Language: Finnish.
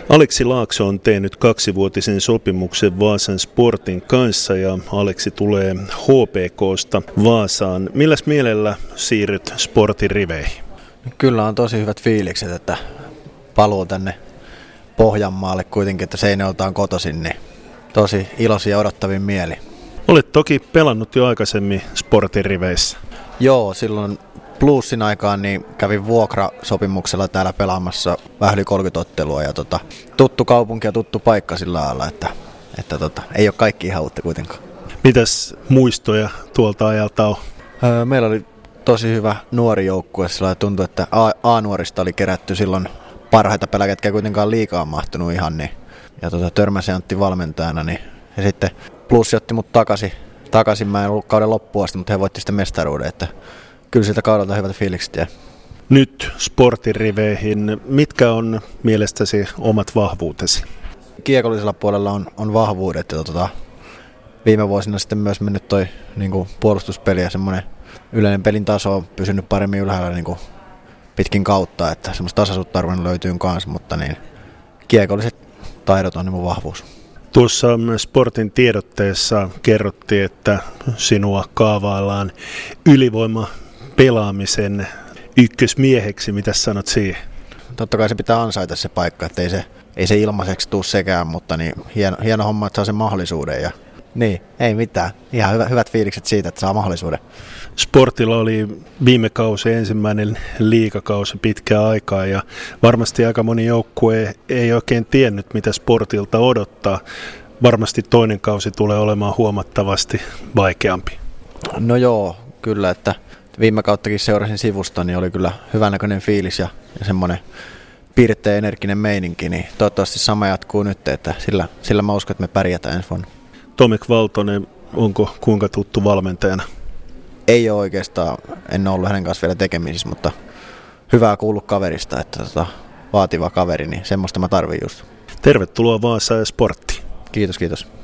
Aleksi Laakso on tehnyt 2-vuotisen sopimuksen Vaasan Sportin kanssa ja Aleksi tulee HPK:sta Vaasaan. Milläs mielellä siirryt Sportin riveihin? Kyllä on tosi hyvät fiilikset, että paluu tänne Pohjanmaalle kuitenkin, että Seinäjoelta on kotoisin, niin tosi iloisia ja odottavin mieli. Olet toki pelannut jo aikaisemmin Sportin riveissä. Joo, silloin Bluesin aikaan niin kävin vuokrasopimuksella täällä pelaamassa vähän yli 30 ottelua ja tuttu kaupunki ja tuttu paikka sillä lailla, että ei ole kaikki ihan uutta kuitenkaan. Mitäs muistoja tuolta ajalta on? Meillä oli tosi hyvä nuori joukkue, sillä tuntui, että A-nuorista oli kerätty silloin parhaita pelaajia, ketkä ei kuitenkaan liikaa mahtunut ihan, niin, ja törmäsi Antti valmentajana, niin, ja sitten Plus otti mut takaisin, mä en ollut kauden loppuun asti, mutta he voitti sitten mestaruuden, että kyllä siltä kaudelta hyvät fiilikset jää. Nyt Sportin riveihin, mitkä on mielestäsi omat vahvuutesi? Kiekollisella puolella on vahvuudet ja viime vuosina sitten myös mennyt toi niin puolustuspeli ja semmoinen yleinen pelin taso on pysynyt paremmin ylhäällä niin pitkin kautta, että semmoista tasaisuutta löytyy kanssa, mutta niin, kiekolliset taidot on niin mun vahvuus. Tuossa Sportin tiedotteessa kerrottiin, että sinua kaavaillaan ylivoimapelaamisen ykkösmieheksi. Mitä sanot siihen? Totta kai se pitää ansaita se paikka, että ei se ilmaiseksi tule sekään, mutta niin, hieno homma, että saa sen mahdollisuuden. Ja, niin, ei mitään. Ihan hyvät fiilikset siitä, että saa mahdollisuuden. Sportilla oli viime kausi ensimmäinen liigakausi pitkää aikaa ja varmasti aika moni joukkue ei oikein tiennyt, mitä Sportilta odottaa. Varmasti toinen kausi tulee olemaan huomattavasti vaikeampi. No joo, kyllä, että viime kauttakin seurasin sivusta, niin oli kyllä hyvännäköinen fiilis ja semmoinen pirteä energinen meininki, niin toivottavasti sama jatkuu nyt, että sillä mä uskon, että me pärjätään ensi vuonna. Tomek Valtonen, onko kuinka tuttu valmentajana? Ei ole oikeastaan, en ole ollut hänen kanssa vielä tekemisissä, mutta hyvää kuullut kaverista, että vaativa kaveri, niin semmoista mä tarvin just. Tervetuloa Vaasaan ja Sporttiin. Kiitos.